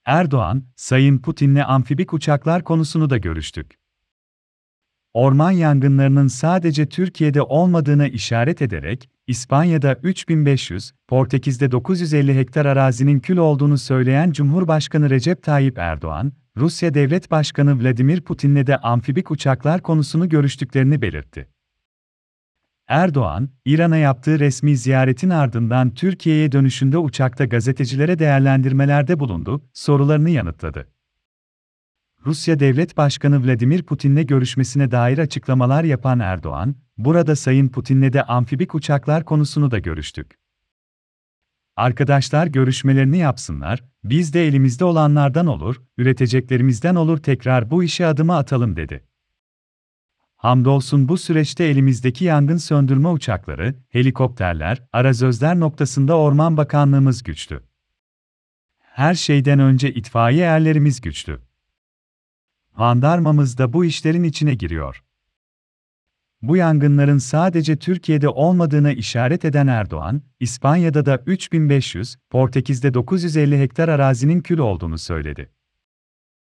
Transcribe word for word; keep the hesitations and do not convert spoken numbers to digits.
Erdoğan, Sayın Putin'le amfibik uçaklar konusunu da görüştük. Orman yangınlarının sadece Türkiye'de olmadığına işaret ederek, İspanya'da üç bin beş yüz, Portekiz'de dokuz yüz elli hektar arazinin kül olduğunu söyleyen Cumhurbaşkanı Recep Tayyip Erdoğan, Rusya Devlet Başkanı Vladimir Putin'le de amfibik uçaklar konusunu görüştüklerini belirtti. Erdoğan, İran'a yaptığı resmi ziyaretin ardından Türkiye'ye dönüşünde uçakta gazetecilere değerlendirmelerde bulundu, sorularını yanıtladı. Rusya Devlet Başkanı Vladimir Putin'le görüşmesine dair açıklamalar yapan Erdoğan, burada Sayın Putin'le de amfibik uçaklar konusunu da görüştük. Arkadaşlar görüşmelerini yapsınlar, biz de elimizde olanlardan olur, üreteceklerimizden olur tekrar bu işe adımı atalım dedi. Hamdolsun bu süreçte elimizdeki yangın söndürme uçakları, helikopterler, arazözler noktasında Orman Bakanlığımız güçlü. Her şeyden önce itfaiye erlerimiz güçlü. Jandarmamız da bu işlerin içine giriyor. Bu yangınların sadece Türkiye'de olmadığına işaret eden Erdoğan, İspanya'da da üç bin beş yüz, Portekiz'de dokuz yüz elli hektar arazinin kül olduğunu söyledi.